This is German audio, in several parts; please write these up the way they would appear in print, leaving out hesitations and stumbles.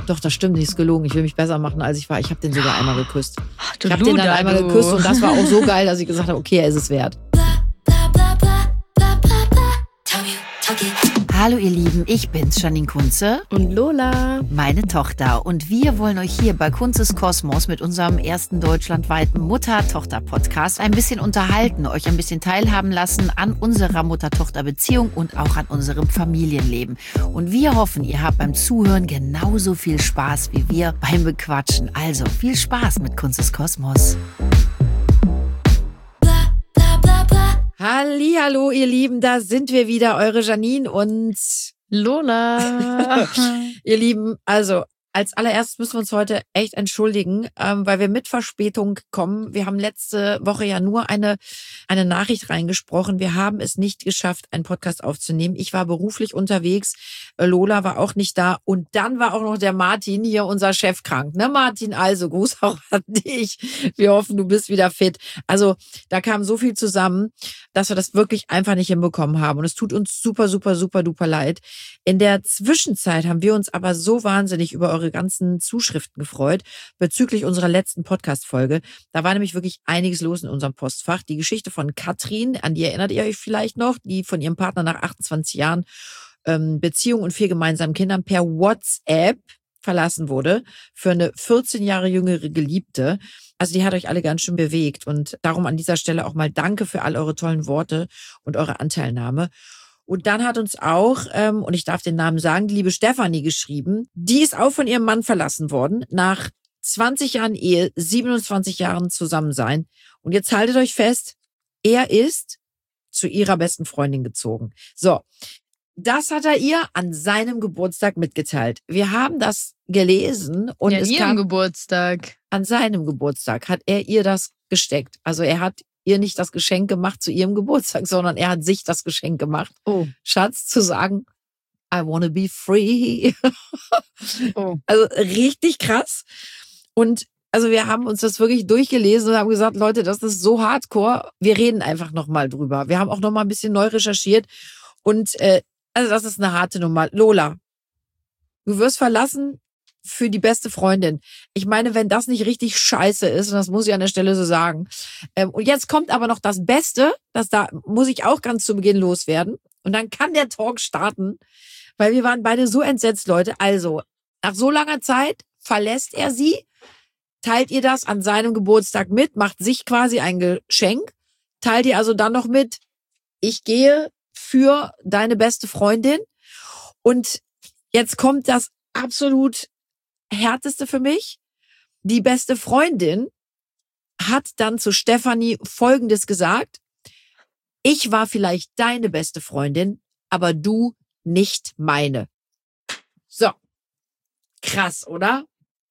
Doch, das stimmt, nicht, ist gelogen. Ich will mich besser machen, als ich war. Ich habe den sogar einmal geküsst. Du Ich habe den dann Luder, einmal du. geküsst und das war auch so geil, dass ich gesagt habe, okay, er ist es wert. Hallo ihr Lieben, ich bin's, Janine Kunze. Und Lola. Meine Tochter. Und wir wollen euch hier bei Kunzes Kosmos mit unserem ersten deutschlandweiten Mutter-Tochter-Podcast ein bisschen unterhalten, euch ein bisschen teilhaben lassen an unserer Mutter-Tochter-Beziehung und auch an unserem Familienleben. Und wir hoffen, ihr habt beim Zuhören genauso viel Spaß wie wir beim Bequatschen. Also viel Spaß mit Kunzes Kosmos. Hallihallo, ihr Lieben, da sind wir wieder, eure Janine und Lola. ihr Lieben, also als allererstes müssen wir uns heute echt entschuldigen, weil wir mit Verspätung kommen. Wir haben letzte Woche ja nur eine Nachricht reingesprochen. Wir haben es nicht geschafft, einen Podcast aufzunehmen. Ich war beruflich unterwegs, Lola war auch nicht da und dann war auch noch der Martin, hier unser Chef, krank. Ne, Martin? Also Gruß auch an dich. Wir hoffen, du bist wieder fit. Also da kam so viel zusammen, dass wir das wirklich einfach nicht hinbekommen haben und es tut uns super, super, super duper leid. In der Zwischenzeit haben wir uns aber so wahnsinnig über eure ganzen Zuschriften gefreut bezüglich unserer letzten Podcast-Folge. Da war nämlich wirklich einiges los in unserem Postfach. Die Geschichte von Katrin, an die erinnert ihr euch vielleicht noch, die von ihrem Partner nach 28 Jahren Beziehung und 4 gemeinsamen Kindern per WhatsApp verlassen wurde für eine 14 Jahre jüngere Geliebte. Also die hat euch alle ganz schön bewegt und darum an dieser Stelle auch mal danke für all eure tollen Worte und eure Anteilnahme. Und dann hat uns auch, und ich darf den Namen sagen, die liebe Stefanie geschrieben, die ist auch von ihrem Mann verlassen worden, nach 20 Jahren Ehe, 27 Jahren Zusammensein. Und jetzt haltet euch fest, er ist zu ihrer besten Freundin gezogen. So, das hat er ihr an seinem Geburtstag mitgeteilt. Wir haben das gelesen und Ja, es ihrem kam Geburtstag. an seinem Geburtstag, hat er ihr das gesteckt. Also er hat ihr nicht das Geschenk gemacht zu ihrem Geburtstag, sondern er hat sich das Geschenk gemacht. Oh. Schatz, zu sagen, I wanna be free. Oh. Also richtig krass. Und also wir haben uns das wirklich durchgelesen und haben gesagt, Leute, das ist so hardcore. Wir reden einfach nochmal drüber. Wir haben auch nochmal ein bisschen neu recherchiert. Und also das ist eine harte Nummer. Lola, du wirst verlassen für die beste Freundin. Ich meine, wenn das nicht richtig scheiße ist, und das muss ich an der Stelle so sagen. Und jetzt kommt aber noch das Beste, da muss ich auch ganz zu Beginn loswerden. Und dann kann der Talk starten, weil wir waren beide so entsetzt, Leute. Also, nach so langer Zeit verlässt er sie, teilt ihr das an seinem Geburtstag mit, macht sich quasi ein Geschenk, teilt ihr also dann noch mit, ich gehe für deine beste Freundin. Und jetzt kommt das absolut Härteste für mich. Die beste Freundin hat dann zu Stefanie Folgendes gesagt: Ich war vielleicht deine beste Freundin, aber du nicht meine. So. Krass, oder?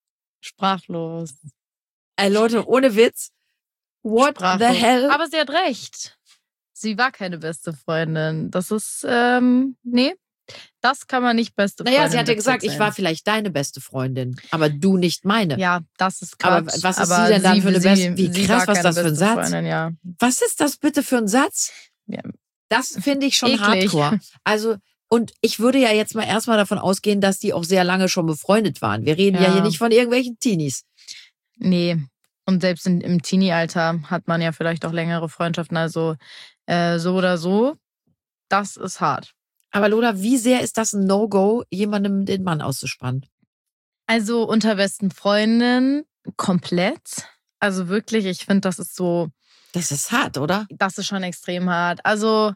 Sprachlos. Ey, Leute, ohne Witz. What Sprachlos. the hell? Aber sie hat recht. Sie war keine beste Freundin. Das ist, nee, das kann man nicht beste Freundin. Naja, sie hat ja gesagt, ich war vielleicht deine beste Freundin, aber du nicht meine. Ja, das ist Aber Quatsch. was ist sie denn dann für eine beste? Wie sie krass, war was keine das für ein beste Satz? Freundin, ja. Was ist das bitte für ein Satz? Ja. Das finde ich schon Eklig. hardcore. Also, und ich würde ja jetzt mal erstmal davon ausgehen, dass die auch sehr lange schon befreundet waren. Wir reden ja hier nicht von irgendwelchen Teenies. Nee. Und selbst im Teenie-Alter hat man ja vielleicht auch längere Freundschaften. Also so oder so, das ist hart. Aber Lola, wie sehr ist das ein No-Go, jemandem den Mann auszuspannen? Also unter besten Freundinnen komplett. Also wirklich, ich finde, das ist so... Das ist hart, oder? Das ist schon extrem hart. Also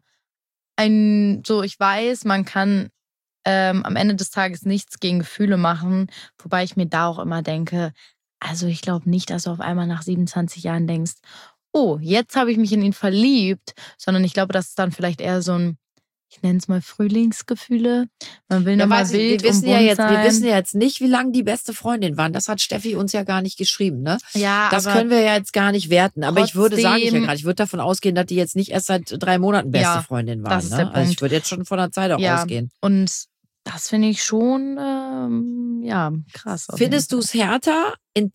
ich weiß, man kann am Ende des Tages nichts gegen Gefühle machen, wobei ich mir da auch immer denke, also ich glaube nicht, dass du auf einmal nach 27 Jahren denkst, oh, jetzt habe ich mich in ihn verliebt, sondern ich glaube, das ist dann vielleicht eher so ein, ich nenne es mal Frühlingsgefühle. Man will nochmal wild und bunt sein. Wir wissen ja jetzt nicht, wie lange die beste Freundin waren. Das hat Steffi uns ja gar nicht geschrieben, ne? Ja, das aber können wir ja jetzt gar nicht werten. Aber ich würde, sage ich ja trotzdem- gerade, ich würde davon ausgehen, dass die jetzt nicht erst seit 3 Monaten beste Ja, In waren. das ist Ne? der Also ich Punkt. würde jetzt schon von der Zeit auch ausgehen. Und das finde ich schon, krass. auf Findest jeden du es härter, im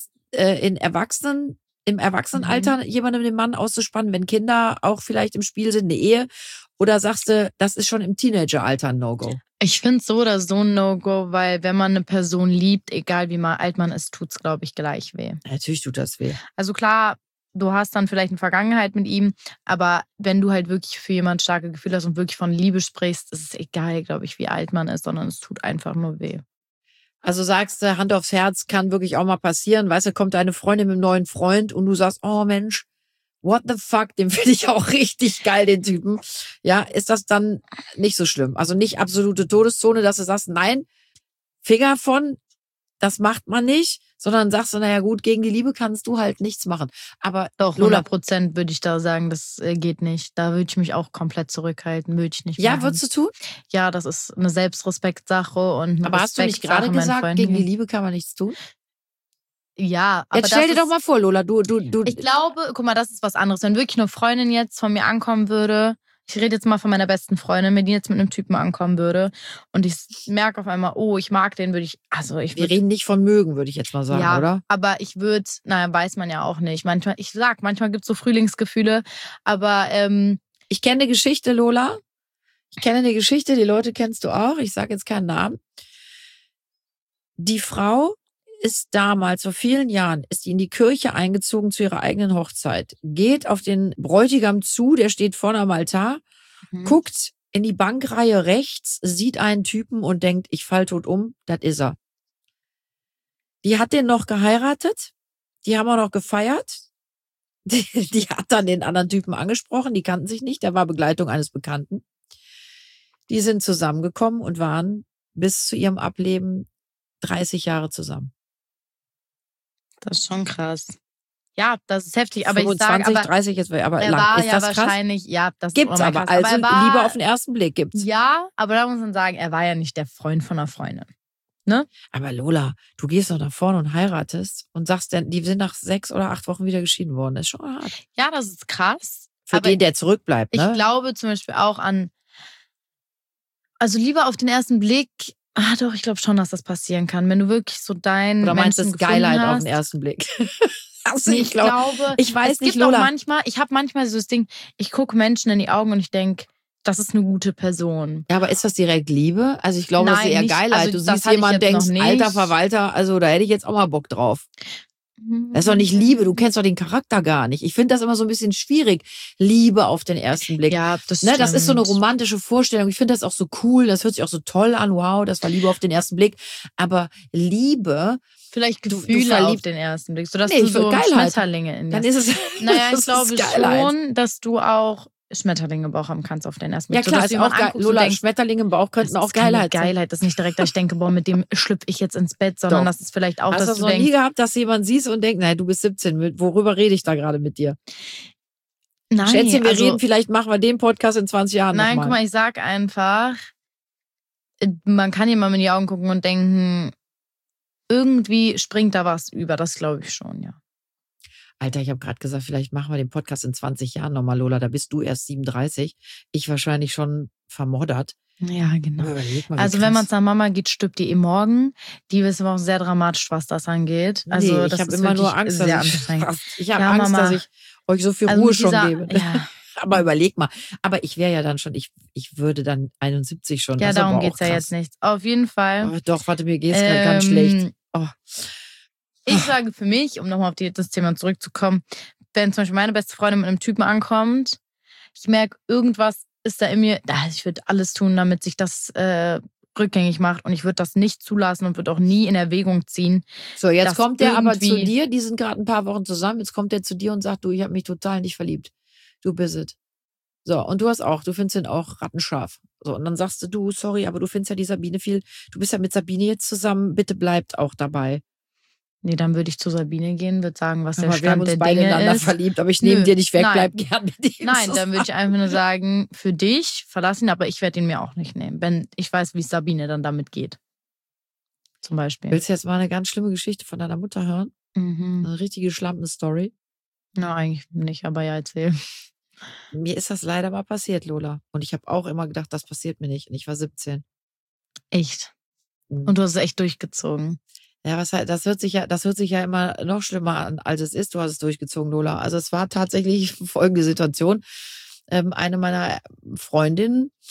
Erwachsenenalter jemandem den Mann auszuspannen, wenn Kinder auch vielleicht im Spiel sind, eine Ehe? Oder sagst du, das ist schon im Teenageralter ein No-Go? Ich finde es so oder so ein No-Go, weil wenn man eine Person liebt, egal wie mal alt man ist, tut's, glaube ich, gleich weh. Natürlich tut das weh. Also klar, du hast dann vielleicht eine Vergangenheit mit ihm, aber wenn du halt wirklich für jemanden starke Gefühle hast und wirklich von Liebe sprichst, ist es egal, glaube ich, wie alt man ist, sondern es tut einfach nur weh. Also sagst du, Hand aufs Herz, kann wirklich auch mal passieren. Weißt du, kommt deine Freundin mit einem neuen Freund und du sagst, oh Mensch, what the fuck, den finde ich auch richtig geil, den Typen. Ja, ist das dann nicht so schlimm? Also nicht absolute Todeszone, dass du sagst, nein, Finger von, das macht man nicht, sondern sagst du, naja gut, gegen die Liebe kannst du halt nichts machen. Aber Doch, Lola, 100% würde ich da sagen, das geht nicht. Da würde ich mich auch komplett zurückhalten, würde ich nicht ja, machen. würdest du tun? Ja, das ist eine Selbstrespektsache und eine Aber hast du nicht gerade Respektsache meinen gesagt, Freunden gegen die gegenüber. Liebe kann man nichts tun? Ja, aber Jetzt stell dir das doch mal vor, Lola, du. Ich glaube, guck mal, das ist was anderes. Wenn wirklich eine Freundin jetzt von mir ankommen würde, ich rede jetzt mal von meiner besten Freundin, wenn die jetzt mit einem Typen ankommen würde und ich merke auf einmal, oh, ich mag den, würde ich, Wir reden nicht von mögen, würde ich jetzt mal sagen, ja, oder? aber ich würde, naja, weiß man ja auch nicht. Manchmal gibt es so Frühlingsgefühle, aber Ich kenne eine Geschichte, Lola. Ich kenne eine Geschichte, die Leute kennst du auch. Ich sage jetzt keinen Namen. Die Frau ist damals, vor vielen Jahren, ist die in die Kirche eingezogen zu ihrer eigenen Hochzeit. Geht auf den Bräutigam zu, der steht vorne am Altar, guckt in die Bankreihe rechts, sieht einen Typen und denkt, ich fall tot um, das ist er. Die hat den noch geheiratet, die haben auch noch gefeiert. Die hat dann den anderen Typen angesprochen, die kannten sich nicht, der war Begleitung eines Bekannten. Die sind zusammengekommen und waren bis zu ihrem Ableben 30 Jahre zusammen. das ist schon krass. Ja, das ist heftig, aber 25, ich sage, aber 30 jetzt, aber er lang. war Ist ja das krass? wahrscheinlich, ja, das Gibt's ist aber, krass. also er war, Liebe auf den ersten Blick gibt's. Ja, aber da muss man sagen, er war ja nicht der Freund von einer Freundin. Aber Lola, du gehst doch nach vorne und heiratest und sagst dann, die sind nach 6 oder 8 Wochen wieder geschieden worden. Das ist schon hart. Ja, das ist krass. Für aber den, der zurückbleibt, ne? ich glaube zum Beispiel auch an, also Liebe auf den ersten Blick, doch, ich glaube schon, dass das passieren kann. Wenn du wirklich so deinen Oder meinst du, Menschen das ist Geilheit gefunden auf hast. den ersten Blick? Also, Nee, ich glaube, ich weiß es nicht, gibt auch Lola. ich habe manchmal so das Ding, ich gucke Menschen in die Augen und ich denke, das ist eine gute Person. Ja, aber ist das direkt Liebe? Also ich glaube, das ist Nein, eher nicht- Geilheit. also Du das siehst hatte ich jemanden, jetzt noch denkst, nicht. alter Verwalter, also da hätte ich jetzt auch mal Bock drauf. Das ist doch nicht Liebe, du kennst doch den Charakter gar nicht. Ich finde das immer so ein bisschen schwierig. Liebe auf den ersten Blick. Ja, das Ne, das ist so eine stimmt. romantische Vorstellung. Ich finde das auch so cool. Das hört sich auch so toll an. Wow, das war Liebe auf den ersten Blick. Aber Liebe, Vielleicht du Gefühle auf verliebst- den ersten Blick, sodass Nee, du ich will so Geilheit. Schmetterlinge in dir dann ist es. Naja, das ich glaube ist Geilheit. schon, dass du auch Schmetterlinge im Bauch haben kannst auf den ersten Ja Blick. klar, Sodass ist du auch jemanden geil. anguckst und Lola, denkst, Schmetterlinge im Bauch könnten das auch ist keine Geilheit sein. Geilheit. Das ist nicht direkt, dass ich denke, boah, mit dem schlüpfe ich jetzt ins Bett, sondern Doch. das ist vielleicht auch, Hast du dass das du noch nie denkst, gehabt, dass jemand siehst und denkt, nein, du bist 17, worüber rede ich da gerade mit dir? nein, Schätzchen, wir also, reden, vielleicht machen wir den Podcast in 20 Jahren nein, nochmal. guck mal, ich sag einfach, man kann jemandem in die Augen gucken und denken, irgendwie springt da was über. Das glaube ich schon, ja. Alter, ich habe gerade gesagt, vielleicht machen wir den Podcast in 20 Jahren nochmal, Lola. Da bist du erst 37. Ich wahrscheinlich schon vermoddert. Ja, genau. Überleg mal, wie Also wenn krass. man zur Mama geht, stirbt die morgen. Die ist aber auch sehr dramatisch, was das angeht. Also nee, das ich habe ist immer nur wirklich Angst, sehr dass anstrengend. ich habe Ja, Angst, Mama. dass ich euch so viel Also Ruhe mit schon dieser- gebe. Ja, Aber überleg mal. Aber ich wäre ja dann schon, ich würde dann 71 schon. ja Das ist aber darum auch geht's ja krass. jetzt nicht. Auf jeden Fall. Oh, doch, warte, mir geht's gerade ganz schlecht. Oh. Ich sage für mich, um nochmal auf das Thema zurückzukommen, wenn zum Beispiel meine beste Freundin mit einem Typen ankommt, ich merke, irgendwas ist da in mir, ich würde alles tun, damit sich das rückgängig macht und ich würde das nicht zulassen und würde auch nie in Erwägung ziehen. So, jetzt dass kommt der aber zu irgendwie- dir, die sind gerade ein paar Wochen zusammen, jetzt kommt der zu dir und sagt, du, ich habe mich total in dich verliebt. Du bist es. So, und du findest ihn auch rattenscharf. So, und dann sagst du, sorry, aber du findest ja die Sabine du bist ja mit Sabine jetzt zusammen, bitte bleibt auch dabei. Nee, dann würde ich zu Sabine gehen, würde sagen, was der Aber wir haben Stand uns der beide ineinander Dinge ist. verliebt, aber ich nehme Nö, dir nicht weg, nein. bleib gern mit ihm Nein, dann zusammen. würde ich einfach nur sagen, für dich, verlass ihn, aber ich werde ihn mir auch nicht nehmen, wenn ich weiß, wie Sabine dann damit geht. Zum Beispiel. Willst du jetzt mal eine ganz schlimme Geschichte von deiner Mutter hören? Mhm. Eine richtige Schlampen-Story. Na, eigentlich nicht, aber ja, erzähl. Mir ist das leider mal passiert, Lola. Und ich habe auch immer gedacht, das passiert mir nicht. Und ich war 17. Echt. Mhm. Und du hast es echt durchgezogen. Ja, das hört sich ja immer noch schlimmer an, als es ist. Du hast es durchgezogen, Lola. Also es war tatsächlich folgende Situation. Eine meiner Freundinnen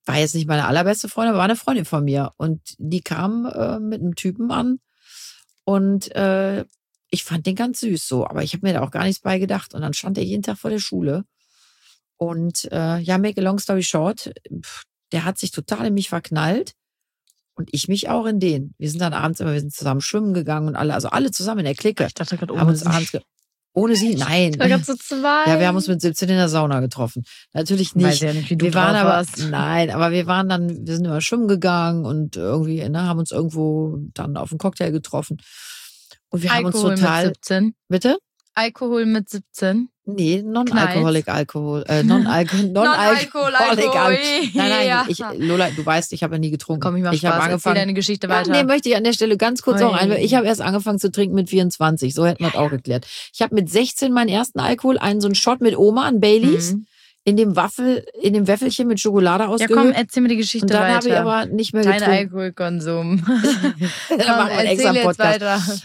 war jetzt nicht meine allerbeste Freundin, aber war eine Freundin von mir. Und die kam mit einem Typen an und ich fand den ganz süß so, aber ich habe mir da auch gar nichts bei gedacht. Und dann stand er jeden Tag vor der Schule. Und make a long story short, der hat sich total in mich verknallt und ich mich auch in den. Wir sind dann abends wir sind zusammen schwimmen gegangen und alle zusammen in der Clique. Ich dachte gerade Haben uns abends ohne sie? Nein. Da gab's so zwei. Ja, wir haben uns mit 17 in der Sauna getroffen. Natürlich nicht. Weiß ja nicht, wie du wir waren drauf aber, warst. nein, aber wir sind immer schwimmen gegangen und irgendwie, haben uns irgendwo dann auf einen Cocktail getroffen. Und wir haben uns total. Mit 17. Bitte? Alkohol mit 17. Nee, non-alcoholic Alkohol. Non-alcoholic Alkohol. Nein, Lola, du weißt, ich habe ja nie getrunken. Komm, ich mach Spaß. Spaß. Erzähl deine Geschichte weiter. Nee, möchte ich an der Stelle ganz kurz auch einwählen. Ich habe erst angefangen zu trinken mit 24. So hätten wir es auch geklärt. Ich habe mit 16 meinen ersten Alkohol, so einen Shot mit Oma, einen Baileys, in dem Wäffelchen mit Schokolade ausgehöhlt. Ja komm, erzähl mir die Geschichte weiter. Und dann habe ich aber nicht mehr getrunken. Dein Alkoholkonsum. Da machen wir einen extra Podcast.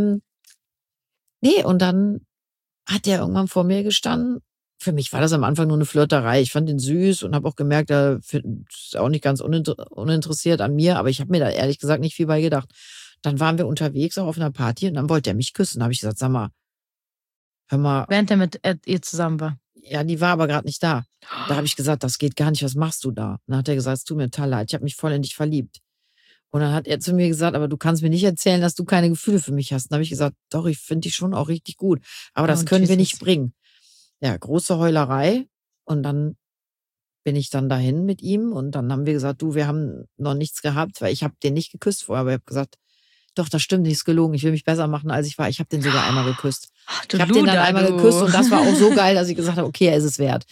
Nee, und dann hat der irgendwann vor mir gestanden. Für mich war das am Anfang nur eine Flirterei. Ich fand ihn süß und habe auch gemerkt, er ist auch nicht ganz uninteressiert an mir, aber ich habe mir da ehrlich gesagt nicht viel bei gedacht. Dann waren wir unterwegs auch auf einer Party und dann wollte er mich küssen. Da habe ich gesagt, sag mal, hör mal. Während er mit ihr zusammen war. Ja, die war aber gerade nicht da. Da habe ich gesagt, das geht gar nicht, was machst du da? Dann hat er gesagt, es tut mir total leid, ich habe mich voll in dich verliebt. Und dann hat er zu mir gesagt, aber du kannst mir nicht erzählen, dass du keine Gefühle für mich hast. Dann habe ich gesagt, doch, ich finde dich schon auch richtig gut. Aber das können wir nicht bringen. Ja, große Heulerei. Und dann bin ich dann dahin mit ihm. Und dann haben wir gesagt, du, wir haben noch nichts gehabt, weil ich habe den nicht geküsst vorher. Aber ich habe gesagt, doch, das stimmt, nicht, ist gelogen. Ich will mich besser machen, als ich war. Ich habe den sogar einmal geküsst. Ich habe den dann einmal geküsst und das war auch so geil, dass ich gesagt habe, okay, er ist es wert.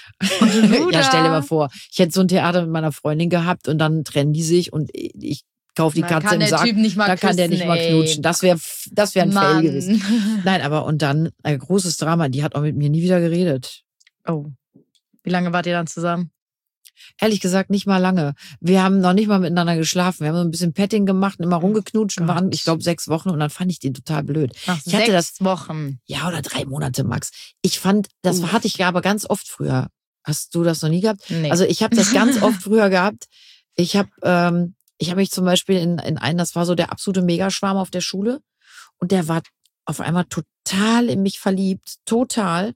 Ja, stell dir mal vor, ich hätte so ein Theater mit meiner Freundin gehabt und dann trennen die sich und ich kaufe die Katze im Sack. Da kann der nicht mal knutschen. Das wäre ein Fail gewesen. Nein, aber und dann ein großes Drama. Die hat auch mit mir nie wieder geredet. Oh. Wie lange wart ihr dann zusammen? Ehrlich gesagt, nicht mal lange. Wir haben noch nicht mal miteinander geschlafen. Wir haben so ein bisschen Petting gemacht, immer rumgeknutscht und waren, ich glaube, 6 Wochen und dann fand ich den total blöd. Nach 6 Wochen? Ja, oder 3 Monate, Max. Ich fand, das hatte ich aber ganz oft früher. Hast du das noch nie gehabt? Nee. Also ich habe das ganz oft früher gehabt. Ich habe mich zum Beispiel in einen, das war so der absolute Megaschwarm auf der Schule und der war auf einmal total in mich verliebt, total.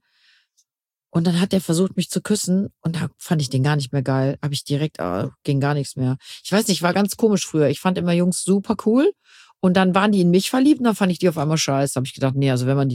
Und dann hat er versucht, mich zu küssen und da fand ich den gar nicht mehr geil. Habe ich direkt, ging gar nichts mehr. Ich weiß nicht, war ganz komisch früher. Ich fand immer Jungs super cool und dann waren die in mich verliebt und dann fand ich die auf einmal scheiße. Habe ich gedacht, nee, also wenn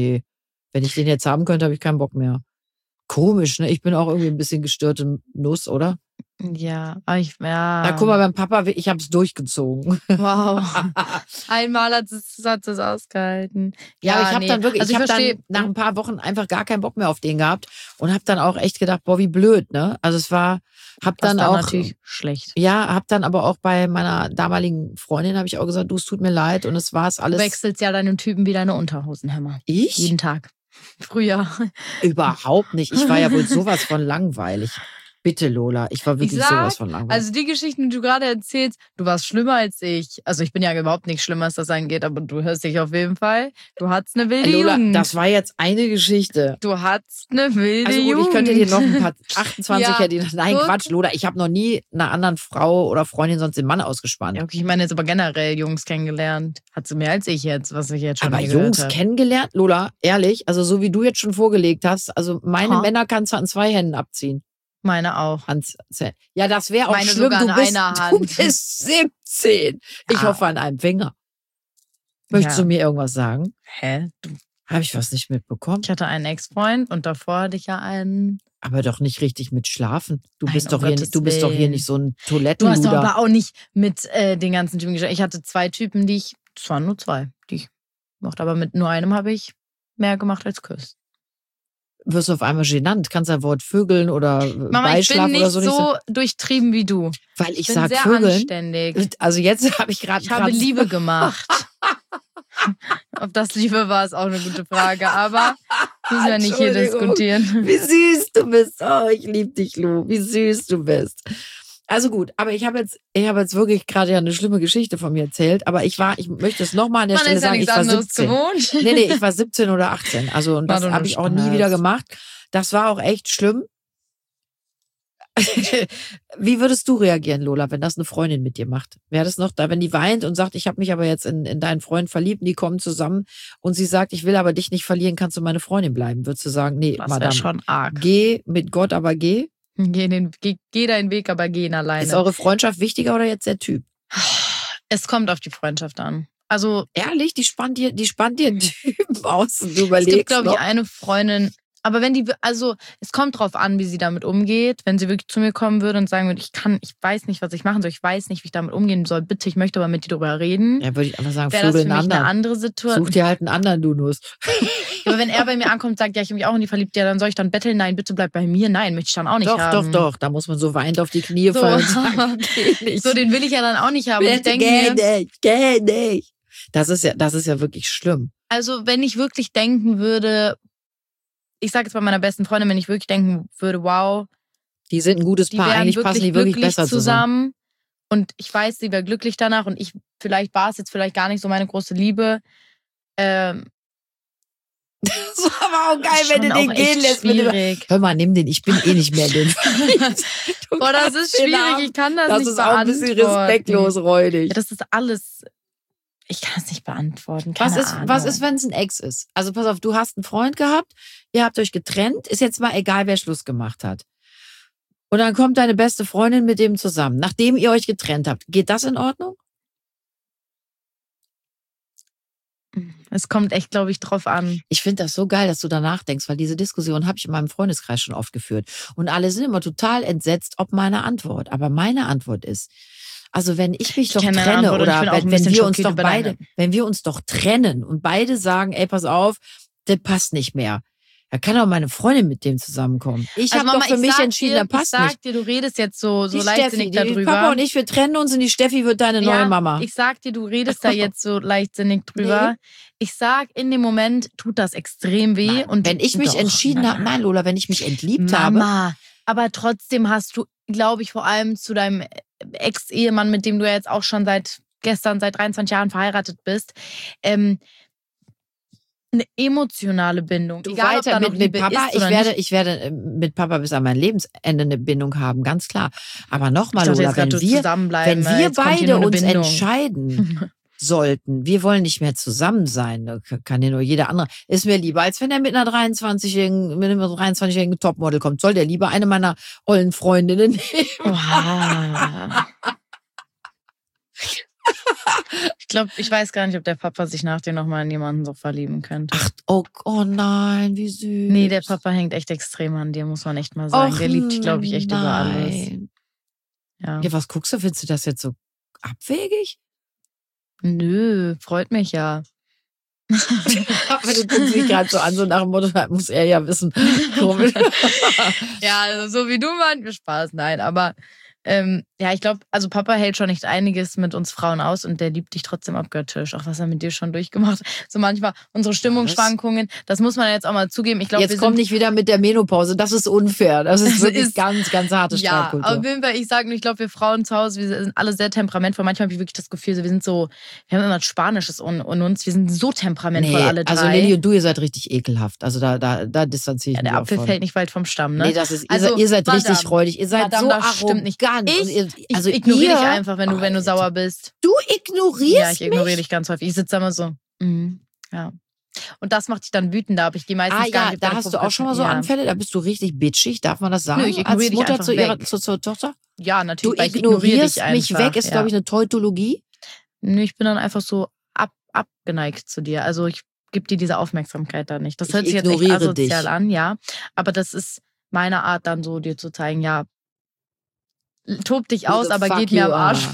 ich den jetzt haben könnte, habe ich keinen Bock mehr. Komisch, ne? Ich bin auch irgendwie ein bisschen gestörte Nuss, oder? Ja, aber Na, guck mal, beim Papa, ich habe es durchgezogen. Wow. Einmal hat es ausgehalten. Ja, ich habe dann wirklich, also ich habe dann nach ein paar Wochen einfach gar keinen Bock mehr auf den gehabt und habe dann auch echt gedacht, boah, wie blöd, ne? Also es war, hab dann auch natürlich schlecht. Ja, hab dann aber auch bei meiner damaligen Freundin habe ich auch gesagt, du, es tut mir leid und es war es alles. Du wechselst ja deinen Typen wie deine Unterhosenhämmer. Ich? Jeden Tag. Früher. Überhaupt nicht. Ich war ja wohl sowas von langweilig. Bitte, Lola, ich war wirklich sowas von langweilig. Also die Geschichten, die du gerade erzählst, du warst schlimmer als ich. Also ich bin ja überhaupt nicht schlimmer, was das angeht, aber du hörst dich auf jeden Fall. Du hattest eine wilde Lola, Jugend. Das war jetzt eine Geschichte. Du hattest eine wilde Jugend. Also gut, Jugend. ich könnte dir noch ein paar 28 ja, hätte ich, nein, Quatsch, Lola, ich habe noch nie einer anderen Frau oder Freundin sonst den Mann ausgespannt. Ja, okay, ich meine jetzt aber generell Jungs kennengelernt. Hat sie mehr als ich jetzt, was ich jetzt schon aber Jungs kennengelernt, Lola, ehrlich, also so wie du jetzt schon vorgelegt hast, also meine Männer kannst du an 2 Händen abziehen. Meine auch. Ja, das wäre auch meine schlimm. Sogar du bist 17. Ich hoffe an einem Finger. Möchtest du mir irgendwas sagen? Hä? Habe ich was nicht mitbekommen? Ich hatte einen Ex-Freund und davor hatte ich ja einen. Aber doch nicht richtig mit Schlafen. Du Nein, bist doch hier nicht so ein Toilettenluder. Du hast doch aber auch nicht mit den ganzen Typen geschlafen. Ich hatte 2 Typen, das waren nur 2, die ich mochte. Aber mit nur einem habe ich mehr gemacht als Küss. Wirst du auf einmal genannt? Kannst du ein Wort Vögeln oder Mama, Beischlaf oder so nicht? Ich bin nicht so durchtrieben wie du. Weil ich bin sag sehr Vögeln. Anständig. Also jetzt habe ich gerade. Ich habe Liebe gemacht. Ob das Liebe war, ist auch eine gute Frage. Aber müssen wir nicht hier diskutieren. Wie süß du bist. Oh, ich liebe dich, Lu. Wie süß du bist. Also gut, aber ich habe jetzt wirklich gerade ja eine schlimme Geschichte von mir erzählt, aber ich möchte es nochmal an der Stelle sagen, ich war 17. Gewohnt. Nee, ich war 17 oder 18. Also und das habe ich auch nie wieder gemacht. Das war auch echt schlimm. Wie würdest du reagieren, Lola, wenn das eine Freundin mit dir macht? Wäre das noch da, wenn die weint und sagt, ich habe mich aber jetzt in deinen Freund verliebt, die kommen zusammen und sie sagt, ich will aber dich nicht verlieren, kannst du meine Freundin bleiben? Würdest du sagen, nee, Das wäre Madame, schon arg. geh mit Gott, aber geh? Geh deinen Weg, aber geh ihn alleine. Ist eure Freundschaft wichtiger oder jetzt der Typ? Es kommt auf die Freundschaft an. Also Ehrlich, die spannt dir einen Typen aus und du überlegst es gibt, glaube ich, noch. eine Freundin, aber also es kommt drauf an, wie sie damit umgeht. Wenn sie wirklich zu mir kommen würde und sagen würde, ich weiß nicht, was ich machen soll, ich weiß nicht, wie ich damit umgehen soll, bitte, ich möchte aber mit dir drüber reden. Ja, würde ich einfach sagen, wäre das Vögel für mich einen eine anderen. andere Situation. Such dir halt einen anderen Dunus. Aber wenn er bei mir ankommt und sagt, ja, ich habe mich auch in die verliebt, ja, dann soll ich dann betteln? Nein, bitte bleib bei mir. Nein, möchte ich dann auch nicht haben. Doch. Da muss man so weinend auf die Knie fallen und sagen, geh nicht. So, den will ich ja dann auch nicht haben. Bitte, Ich denke geh nicht. Das ist ja wirklich schlimm. Also, wenn ich wirklich denken würde, ich sage jetzt bei meiner besten Freundin, wenn ich wirklich denken würde, wow, Die sind ein gutes die Paar. wären Eigentlich wirklich passen die wirklich glücklich besser zusammen. und ich weiß, sie wäre glücklich danach und vielleicht war es jetzt vielleicht gar nicht so meine große Liebe. Das war aber auch geil, wenn du den gehen lässt. Schwierig. Hör mal, nimm den, ich bin eh nicht mehr in den. Boah, das ist schwierig, ich kann das nicht beantworten. Das ist auch ein bisschen respektlos, räudig. Ja, das ist alles, ich kann es nicht beantworten. Was Keine ist, wenn es ein Ex ist? Also pass auf, du hast einen Freund gehabt, ihr habt euch getrennt, ist jetzt mal egal, wer Schluss gemacht hat. Und dann kommt deine beste Freundin mit dem zusammen, nachdem ihr euch getrennt habt. Geht das in Ordnung? Es kommt echt, glaube ich, drauf an. Ich finde das so geil, dass du danach denkst, weil diese Diskussion habe ich in meinem Freundeskreis schon oft geführt. Und alle sind immer total entsetzt ob meine Antwort. Aber meine Antwort ist, also wenn ich mich doch kenne deine trenne Antwort und ich oder bin auch ein wenn bisschen wir uns schockiert doch über beide, deine. wenn wir uns doch trennen und beide sagen, ey, pass auf, das passt nicht mehr. Da kann auch meine Freundin mit dem zusammenkommen. Ich habe doch für mich entschieden, da passt ich nicht. sag dir, du redest jetzt so Die leichtsinnig Steffi, darüber. die Papa und ich, wir trennen uns und die Steffi wird deine neue Mama. Ich sag dir, du redest da jetzt so leichtsinnig drüber. Nee. Ich sag, in dem Moment tut das extrem weh. Nein. Und wenn ich mich entschieden habe, nein, Lola, wenn ich mich entliebt Mama, habe. aber trotzdem hast du, glaube ich, vor allem zu deinem Ex-Ehemann, mit dem du ja jetzt auch schon seit 23 Jahren verheiratet bist, eine emotionale Bindung. Du Egal, weiter ob da noch mit Liebe Papa, ist oder nicht. ich werde mit Papa bis an mein Lebensende eine Bindung haben, ganz klar. Aber nochmal, Ich dachte Lola, jetzt gerade, wenn du wir zusammenbleiben, weil jetzt kommt hier beide nur eine uns Bindung. entscheiden sollten, wir wollen nicht mehr zusammen sein, da kann ja nur jeder andere, ist mir lieber, als wenn er mit einer 23-jährigen Topmodel kommt, soll der lieber eine meiner ollen Freundinnen nehmen. Wow. Ich weiß gar nicht, ob der Papa sich nach dir nochmal in jemanden so verlieben könnte. Ach, oh nein, wie süß. Nee, der Papa hängt echt extrem an dir, muss man echt mal sagen. Der liebt dich, glaube ich, echt über alles. Ja. Ja, was guckst du? Findest du das jetzt so abwegig? Nö, freut mich ja. Aber du guckst mich gerade so an, so nach dem Motto, das muss er ja wissen. Komisch. Ja, also so wie du manchmal Spaß. Nein, aber ja, ich glaube, also Papa hält schon nicht einiges mit uns Frauen aus und der liebt dich trotzdem abgöttisch. Auch was er mit dir schon durchgemacht hat. So manchmal unsere Stimmungsschwankungen, das muss man jetzt auch mal zugeben. Ich glaube, jetzt komm nicht wieder mit der Menopause, das ist unfair. Das ist wirklich ganz, ganz harte ja, Streitkultur. auf jeden Fall, ich sage nur, ich glaube, wir Frauen zu Hause, wir sind alle sehr temperamentvoll. Manchmal habe ich wirklich das Gefühl, wir haben immer was Spanisches in uns. Wir sind so temperamentvoll alle drei. Also Lilly und du, ihr seid richtig ekelhaft. Also da distanziere ich mich der auch Apfel von. fällt nicht weit vom Stamm, ne? Nee, das ist, Also, ihr seid Madame, richtig räudig. Ihr seid Madame, so das stimmt nicht. arrogant. Ich ignoriere dich einfach, wenn du sauer bist. Du ignorierst Ja, ich ignoriere dich ganz häufig. Ich sitze da immer so. Ja. Und das macht dich dann wütender, aber ich gehe meistens gar nicht. Da hast du auch schon mal so Anfälle, da bist du richtig bitchig, darf man das sagen? Nö, ich ignoriere dich Mutter einfach zur Tochter? Ja, natürlich. Du ignorierst mich weg, ist, glaube ich, eine Tautologie. Nö, ich bin dann einfach so abgeneigt zu dir. Also ich gebe dir diese Aufmerksamkeit da nicht. Das hört sich jetzt echt asozial an, ja. Aber das ist meine Art dann so, dir zu zeigen, ja, tob dich aus, aber geht mir am Arsch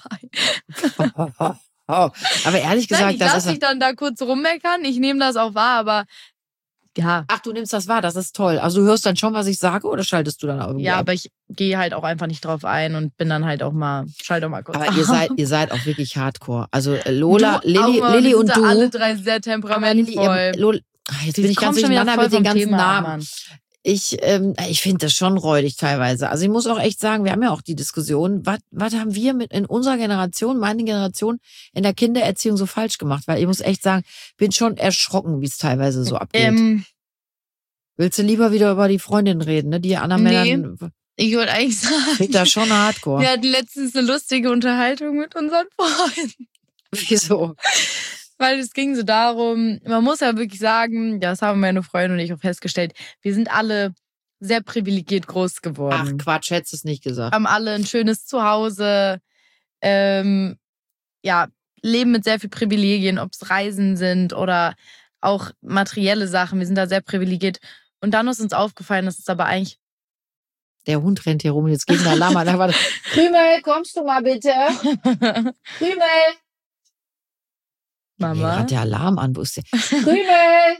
vorbei. Aber ehrlich gesagt, ich lasse dich dann da kurz rummeckern. Ich nehme das auch wahr, aber ja. Ach, du nimmst das wahr, das ist toll. Also du hörst dann schon, was ich sage, oder schaltest du dann auch irgendwie ab? Aber ich gehe halt auch einfach nicht drauf ein und bin dann halt auch mal, schalte auch mal kurz Aber ab. ihr seid auch wirklich hardcore. Also Lola, Lilly Lilly und du. alle drei sehr temperamentvoll. Jetzt bin ich ganz durcheinander mit den ganzen Namen. Ich finde das schon räudig teilweise. Also ich muss auch echt sagen, wir haben ja auch die Diskussion, was haben wir in unserer Generation, meine Generation, in der Kindererziehung so falsch gemacht? Weil ich muss echt sagen, bin schon erschrocken, wie es teilweise so abgeht. Willst du lieber wieder über die Freundin reden, ne? Die anderen Männer. Ich wollte eigentlich sagen, Klingt das schon hardcore. wir hatten letztens eine lustige Unterhaltung mit unseren Freunden. Wieso? Weil es ging so darum, man muss ja wirklich sagen, das haben meine Freunde und ich auch festgestellt, wir sind alle sehr privilegiert groß Ach geworden. Quatsch, hättest du es nicht gesagt. Haben alle ein schönes Zuhause, ja, leben mit sehr viel Privilegien, ob es Reisen sind oder auch materielle Sachen. Wir sind da sehr privilegiert. Und dann ist uns aufgefallen, dass es aber eigentlich... Der Hund rennt hier rum und jetzt gegen der Lama. Da war das. Krümel, kommst du mal bitte? Krümel! Mama? Hier hat der Alarm an. Wo ist der? Krümel!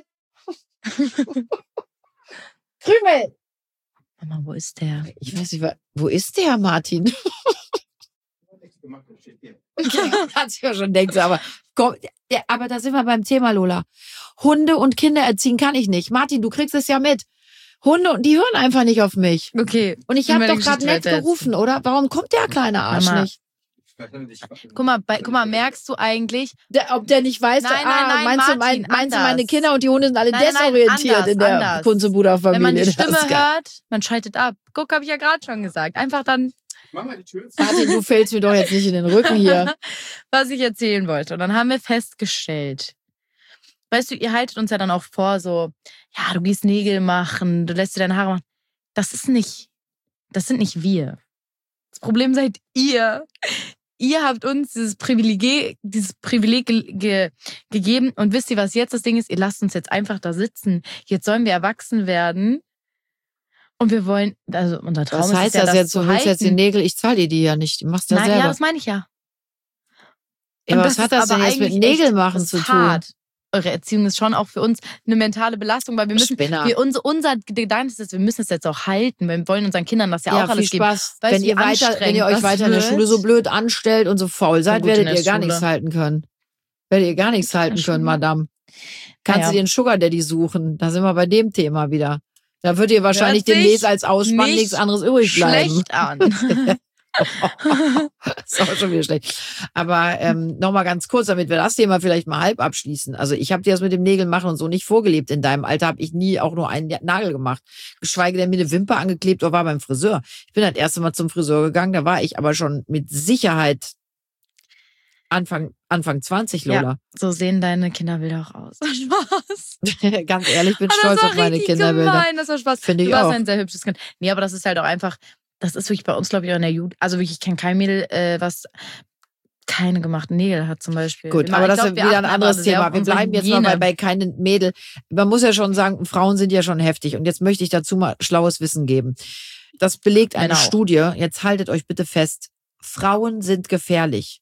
Krümel! Mama, wo ist der? Ich weiß nicht, wo ist der, Martin? Hat sich ja schon denkt, aber komm, aber da sind wir beim Thema, Lola. Hunde und Kinder erziehen kann ich nicht. Martin, du kriegst es ja mit. Hunde, die hören einfach nicht auf mich. Okay. Und ich habe doch gerade nett gerufen, oder? Warum kommt der kleine Arsch Mama. nicht? Guck mal, merkst du eigentlich... Ob der nicht weiß, Nein, meinst du Martin, meinst du, meine anders. Kinder und die Hunde sind alle Nein, desorientiert anders, in der anders. Kunze-Buddha-Familie. Wenn man die Das Stimme ist geil. hört, man schaltet ab. Guck, habe ich ja gerade schon gesagt. Einfach dann, Mama, die Tür ist. Martin, du fällst mir doch jetzt nicht in den Rücken hier. was ich erzählen wollte. Und dann haben wir festgestellt, weißt du, ihr haltet uns ja dann auch vor, so, ja, du gehst Nägel machen, du lässt dir deine Haare machen. Das sind nicht wir. Das Problem seid ihr. Ihr habt uns dieses Privileg gegeben. Und wisst ihr, was jetzt das Ding ist? Ihr lasst uns jetzt einfach da sitzen. Jetzt sollen wir erwachsen werden. Und wir wollen, also unser Traum Was ist heißt ja, das jetzt? Du zu willst jetzt die halten. Nägel, ich zahle dir die ja nicht. Du machst ja Nein, selber. ja, das meine ich ja. Ja, Und was hat das ist denn aber jetzt mit eigentlich Nägel echt- machen das zu ist tun? hart. Eure Erziehung ist schon auch für uns eine mentale Belastung, weil wir müssen, Spinner. unser Gedanke ist, wir müssen es jetzt auch halten. Wir wollen unseren Kindern das ja auch viel alles geben. Spaß. Weißt Wenn du, ihr, wie wenn anstrengend ihr euch das weiter in der wird? Schule so blöd anstellt und so faul seid, gut in werdet der ihr gar Schule. nichts halten können. Werdet ihr gar nichts halten können, Madame. Kannst Naja. du dir einen Sugar Daddy suchen? Da sind wir bei dem Thema wieder. Da wird dir wahrscheinlich Hört sich demnächst als Ausspann nicht nichts anderes übrig bleiben. Schlecht an. ist auch schon wieder schlecht. Aber nochmal ganz kurz, damit wir das Thema vielleicht mal halb abschließen. Also ich habe dir das mit dem Nägel machen und so nicht vorgelebt. In deinem Alter habe ich nie auch nur einen Nagel gemacht. Geschweige denn mir eine Wimper angeklebt oder war beim Friseur. Ich bin das erste Mal zum Friseur gegangen, da war ich aber schon mit Sicherheit Anfang 20, Lola. Ja, so sehen deine Kinderbilder auch aus. Spaß. Ganz ehrlich, ich bin Aber stolz das war auf meine richtig Kinderbilder. gemein, das war Spaß. Finde ich du warst auch. ein sehr hübsches Kind. Nee, aber das ist halt auch einfach, das ist wirklich bei uns, glaube ich, auch in der Jugend. Also wirklich, ich kenne kein Mädel, was keine gemachten Nägel hat zum Beispiel. Gut, aber das ist wieder ein anderes Thema. Wir bleiben jetzt mal bei keinen Mädel. Man muss ja schon sagen, Frauen sind ja schon heftig. Und jetzt möchte ich dazu mal schlaues Wissen geben. Das belegt eine Genau. Studie. Jetzt haltet euch bitte fest. Frauen sind gefährlich.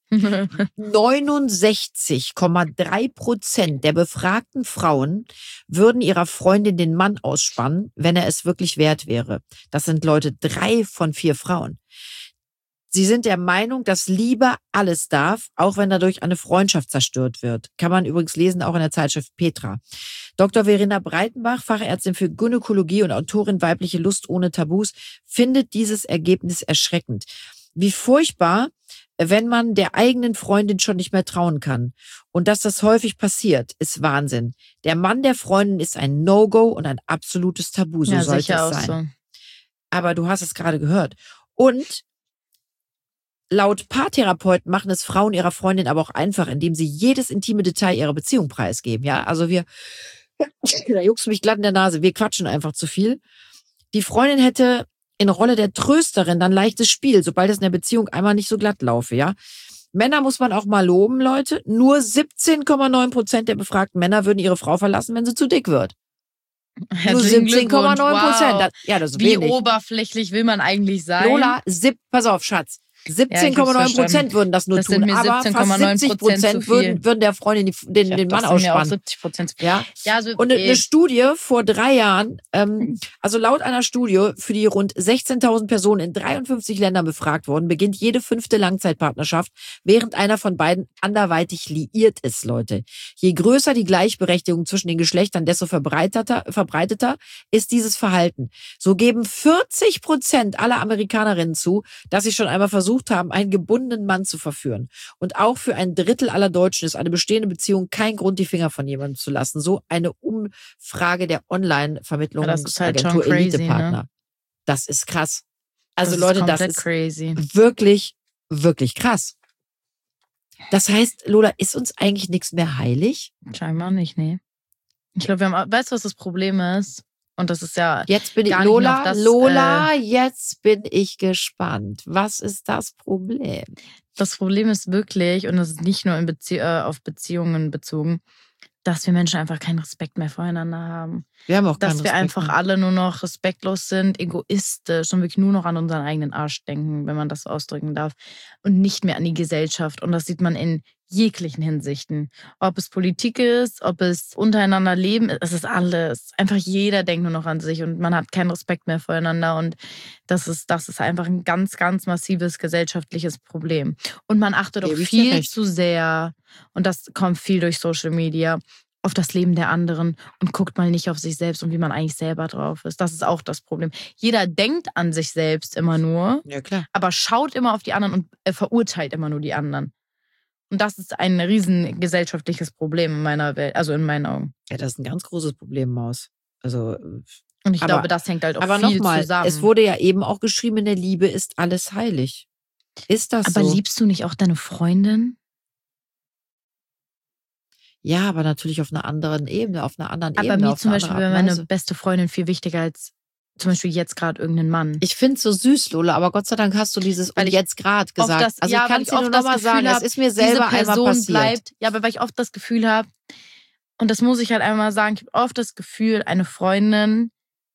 69,3% der befragten Frauen würden ihrer Freundin den Mann ausspannen, wenn er es wirklich wert wäre. Das sind Leute, 3 von 4 Frauen. Sie sind der Meinung, dass Liebe alles darf, auch wenn dadurch eine Freundschaft zerstört wird. Kann man übrigens lesen, auch in der Zeitschrift Petra. Dr. Verena Breitenbach, Fachärztin für Gynäkologie und Autorin Weibliche Lust ohne Tabus, findet dieses Ergebnis erschreckend. Wie furchtbar, wenn man der eigenen Freundin schon nicht mehr trauen kann. Und dass das häufig passiert, ist Wahnsinn. Der Mann der Freundin ist ein No-Go und ein absolutes Tabu, so ja, sollte sicher es auch sein. so. Aber du hast es gerade gehört. Und laut Paartherapeuten machen es Frauen ihrer Freundin aber auch einfach, indem sie jedes intime Detail ihrer Beziehung preisgeben. Ja, also da juckst du mich glatt in der Nase, wir quatschen einfach zu viel. Die Freundin hätte in Rolle der Trösterin dann leichtes Spiel, sobald es in der Beziehung einmal nicht so glatt laufe, ja. Männer muss man auch mal loben, Leute. Nur 17,9% der befragten Männer würden ihre Frau verlassen, wenn sie zu dick wird. Nur Herzlichen Glückwunsch. 17,9%. Wow. Ja, das ist Wie wenig. oberflächlich will man eigentlich sein? Lola, pass auf, Schatz. 17,9% würden das nur Das tun, sind mir aber fast 17,9% 70% zu viel. würden der Freundin den Mann Das sind mir auch ausspannen. 70%. Ja. Ja, also, Und eine Studie vor 3 Jahren, also laut einer Studie, für die rund 16.000 Personen in 53 Ländern befragt wurden, beginnt jede 5. Langzeitpartnerschaft, während einer von beiden anderweitig liiert ist, Leute. Je größer die Gleichberechtigung zwischen den Geschlechtern, desto verbreiteter ist dieses Verhalten. So geben 40% aller Amerikanerinnen zu, dass sie schon einmal versucht haben, einen gebundenen Mann zu verführen. Und auch für ein Drittel aller Deutschen ist eine bestehende Beziehung kein Grund, die Finger von jemandem zu lassen. So eine Umfrage der Ja, das ist halt Online-Vermittlungsagentur schon crazy, Elite-Partner. ne? Das ist krass. Also das Leute, ist das komplett ist crazy. wirklich, wirklich krass. Das heißt, Lola, ist uns eigentlich nichts mehr heilig? Scheinbar nicht, nee. Ich glaube, weißt du, was das Problem ist? Und das ist ja Jetzt bin ich, gar nicht nur auf Lola, jetzt bin ich gespannt. Was ist das Problem? Das Problem ist wirklich, und das ist nicht nur auf Beziehungen bezogen, dass wir Menschen einfach keinen Respekt mehr voreinander haben. Wir haben auch keinen Dass wir Respekt einfach mehr. alle nur noch respektlos sind, egoistisch und wirklich nur noch an unseren eigenen Arsch denken, wenn man das so ausdrücken darf. Und nicht mehr an die Gesellschaft. Und das sieht man in jeglichen Hinsichten. Ob es Politik ist, ob es untereinander Leben ist, es ist alles. Einfach jeder denkt nur noch an sich und man hat keinen Respekt mehr voreinander. Und das ist einfach ein ganz, ganz massives gesellschaftliches Problem. Und man achtet auch Gebe ich dir viel recht. zu sehr, und das kommt viel durch Social Media, auf das Leben der anderen und guckt mal nicht auf sich selbst und wie man eigentlich selber drauf ist. Das ist auch das Problem. Jeder denkt an sich selbst immer nur, Ja, klar. aber schaut immer auf die anderen und verurteilt immer nur die anderen. Und das ist ein riesen gesellschaftliches Problem in meiner Welt, also in meinen Augen. Ja, das ist ein ganz großes Problem, Maus. Also, Und ich glaube, das hängt halt auch aber viel nochmal, zusammen. es wurde ja eben auch geschrieben, in der Liebe ist alles heilig. Ist das aber so? liebst du nicht auch deine Freundin? Ja, aber natürlich auf einer anderen Ebene, auf einer anderen Aber Ebene. mir auf zum eine Beispiel andere wäre Art und meine Weise. beste Freundin viel wichtiger als zum Beispiel jetzt gerade irgendein Mann. Ich finde es so süß, Lola, aber Gott sei Dank hast du dieses Weil und ich jetzt gerade gesagt. Das, Also ja, ich kann weil es ich dir nur oft das nochmal Gefühl sagen, es habe, ist mir diese selber einmal Person passiert. bleibt. Ja, aber weil ich oft das Gefühl habe, und das muss ich halt einmal sagen, ich habe oft das Gefühl, eine Freundin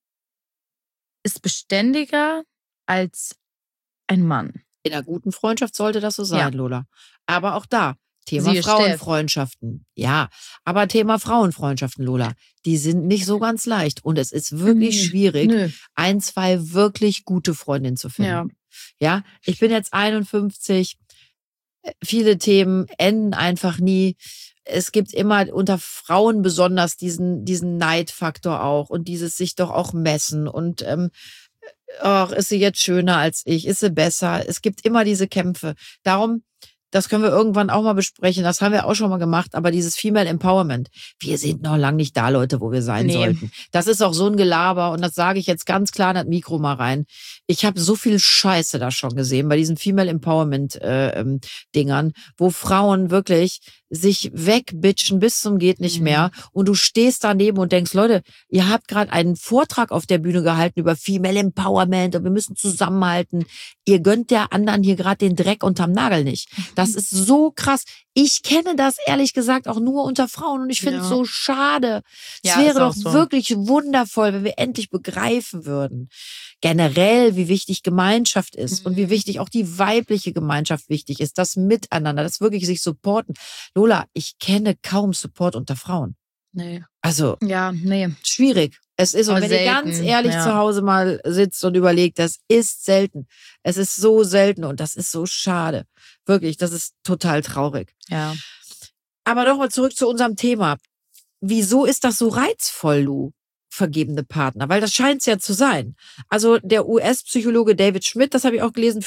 ist beständiger als ein Mann. In einer guten Freundschaft sollte das so sein, Ja. Lola. Aber auch da, Thema Siehe Steff. Frauenfreundschaften. Ja, aber Thema Frauenfreundschaften, Lola, die sind nicht so ganz leicht. Und es ist wirklich schwierig, Nö. 1, 2 wirklich gute Freundinnen zu finden. Ja. Ja, ich bin jetzt 51. Viele Themen enden einfach nie. Es gibt immer unter Frauen besonders diesen Neidfaktor auch und dieses sich doch auch messen und ach, ist sie jetzt schöner als ich? Ist sie besser? Es gibt immer diese Kämpfe. Darum, das können wir irgendwann auch mal besprechen. Das haben wir auch schon mal gemacht. Aber dieses Female Empowerment, wir sind noch lange nicht da, Leute, wo wir sein sollten. Das ist auch so ein Gelaber. Und das sage ich jetzt ganz klar in das Mikro mal rein. Ich habe so viel Scheiße da schon gesehen bei diesen Female Empowerment Dingern, wo Frauen wirklich sich wegbitchen bis zum geht nicht mehr. Und du stehst daneben und denkst, Leute, ihr habt gerade einen Vortrag auf der Bühne gehalten über Female Empowerment und wir müssen zusammenhalten. Ihr gönnt der anderen hier gerade den Dreck unterm Nagel nicht. Das ist so krass. Ich kenne das ehrlich gesagt auch nur unter Frauen und ich finde es so schade. Es Ja, wäre ist auch doch so. wirklich wundervoll, wenn wir endlich begreifen würden, generell, wie wichtig Gemeinschaft ist und wie wichtig auch die weibliche Gemeinschaft wichtig ist, das Miteinander, das wirklich sich supporten. Lola, ich kenne kaum Support unter Frauen. Nee. Also Ja, nee. schwierig. Es ist, und Aber wenn ihr selten, ganz ehrlich ja. zu Hause mal sitzt und überlegt, das ist selten. Es ist so selten und das ist so schade. Wirklich, das ist total traurig. Ja. Aber nochmal zurück zu unserem Thema. Wieso ist das so reizvoll, Lu, vergebene Partner? Weil das scheint es ja zu sein. Also der US-Psychologe David Schmidt, das habe ich auch gelesen,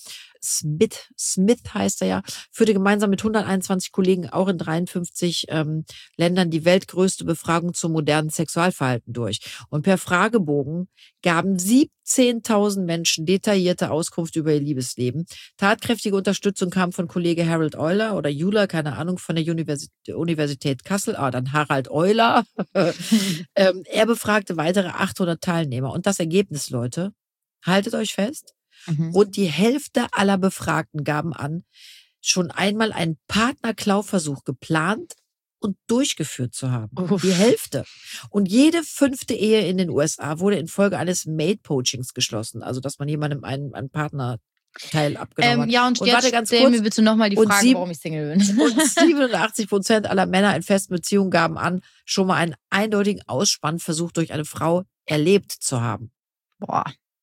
Smith heißt er ja, führte gemeinsam mit 121 Kollegen auch in 53 Ländern die weltgrößte Befragung zum modernen Sexualverhalten durch. Und per Fragebogen gaben 17.000 Menschen detaillierte Auskunft über ihr Liebesleben. Tatkräftige Unterstützung kam von Kollege Harold Euler oder Euler, keine Ahnung, von der Universität Kassel, dann Harald Euler. Er befragte weitere 800 Teilnehmer. Und das Ergebnis, Leute, haltet euch fest, rund die Hälfte aller Befragten gaben an, schon einmal einen Partnerklauversuch geplant und durchgeführt zu haben. Uff. Die Hälfte. Und jede 5. Ehe in den USA wurde infolge eines Mate-Poachings geschlossen. Also, dass man jemandem einen Partnerteil abgenommen hat. Ja, und jetzt warte ganz stell kurz. mir bitte nochmal die Und Frage, warum ich Single bin. Und 87% aller Männer in festen Beziehungen gaben an, schon mal einen eindeutigen Ausspannversuch durch eine Frau erlebt zu haben. Boah.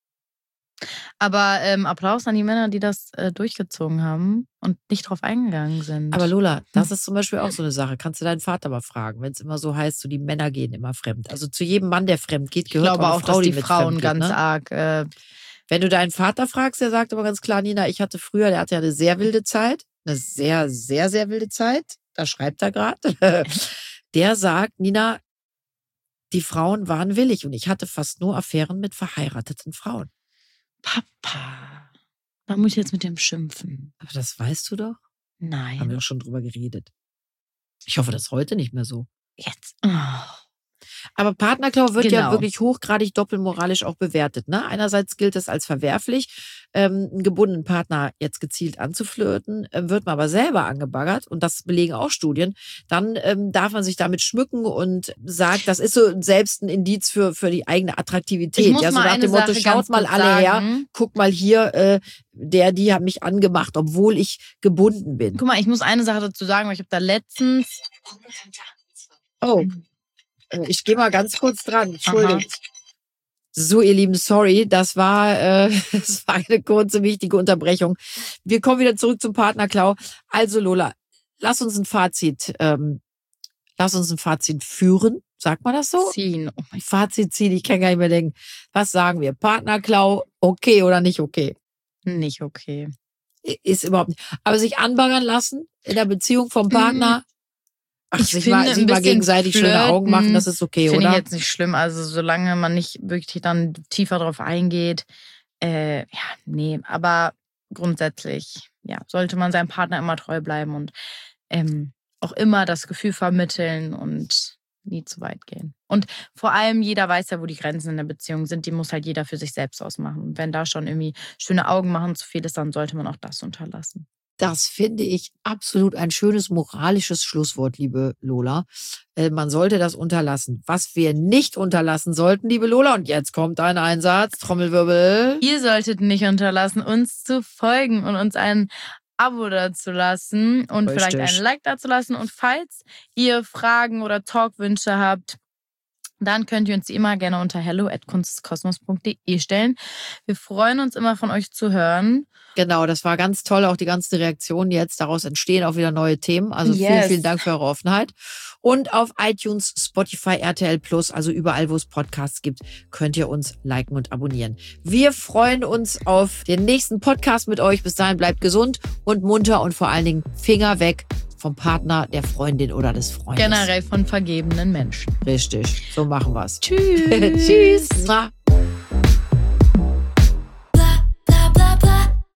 Aber Applaus an die Männer, die das durchgezogen haben und nicht drauf eingegangen sind. Aber Lola, das ist zum Beispiel auch so eine Sache. Kannst du deinen Vater mal fragen, wenn es immer so heißt, so die Männer gehen immer fremd. Also zu jedem Mann, der fremd geht, ich gehört glaube auch auch, eine Frau, dass die mit Frauen fremd ganz geht, ne? arg. Wenn du deinen Vater fragst, der sagt aber ganz klar, Nina, ich hatte früher, der hatte ja eine sehr wilde Zeit, eine sehr, sehr, sehr wilde Zeit. Da schreibt er gerade. Der sagt, Nina, die Frauen waren willig und ich hatte fast nur Affären mit verheirateten Frauen. Papa. Da muss ich jetzt mit dem schimpfen. Aber das weißt du doch. Haben wir Nein. doch schon drüber geredet. Ich hoffe, das ist heute nicht mehr so. Jetzt. Aber Partnerklau wird ja Genau. wirklich hochgradig doppelmoralisch auch bewertet. Ne? Einerseits gilt es als verwerflich, einen gebundenen Partner jetzt gezielt anzuflirten, wird man aber selber angebaggert, und das belegen auch Studien, dann darf man sich damit schmücken und sagt, das ist so selbst ein Indiz für die eigene Attraktivität. Ich muss Ja, so mal nach eine dem Motto, Sache schaut ganz mal kurz alle her, sagen. guck mal hier, die hat mich angemacht, obwohl ich gebunden bin. Guck mal, ich muss eine Sache dazu sagen, weil ich habe da letztens... Oh, ich gehe mal ganz kurz dran. Entschuldigt. So, ihr Lieben, sorry, das war eine kurze, wichtige Unterbrechung. Wir kommen wieder zurück zum Partnerklau. Also Lola, lass uns ein Fazit führen. Sagt man das so? Ziehen. Fazit ziehen, ich kann gar nicht mehr denken. Was sagen wir? Partnerklau, okay oder nicht okay? Nicht okay. Ist überhaupt nicht. Aber sich anbaggern lassen in der Beziehung vom Partner, Ich sich finde, mal ein bisschen gegenseitig schöne Augen machen, das ist okay, Finde ich oder? jetzt nicht schlimm. Also solange man nicht wirklich dann tiefer drauf eingeht. Ja, nee. Aber grundsätzlich, ja, sollte man seinem Partner immer treu bleiben und auch immer das Gefühl vermitteln und nie zu weit gehen. Und vor allem, jeder weiß ja, wo die Grenzen in der Beziehung sind. Die muss halt jeder für sich selbst ausmachen. Und wenn da schon irgendwie schöne Augen machen zu viel ist, dann sollte man auch das unterlassen. Das finde ich absolut ein schönes moralisches Schlusswort, liebe Lola. Man sollte das unterlassen. Was wir nicht unterlassen sollten, liebe Lola, und jetzt kommt ein Einsatz, Trommelwirbel. Ihr solltet nicht unterlassen, uns zu folgen und uns ein Abo dazulassen und Richtig. vielleicht ein Like dazulassen. Und falls ihr Fragen oder Talkwünsche habt, dann könnt ihr uns die immer gerne unter hello@kunsteskosmos.de stellen. Wir freuen uns immer, von euch zu hören. Genau, das war ganz toll, auch die ganzen Reaktionen jetzt. Daraus entstehen auch wieder neue Themen. Also Yes. vielen Dank für eure Offenheit. Und auf iTunes, Spotify, RTL Plus, also überall, wo es Podcasts gibt, könnt ihr uns liken und abonnieren. Wir freuen uns auf den nächsten Podcast mit euch. Bis dahin bleibt gesund und munter und vor allen Dingen Finger weg vom Partner, der Freundin oder des Freundes. Generell von vergebenen Menschen. Richtig, so machen wir's. Tschüss. Tschüss.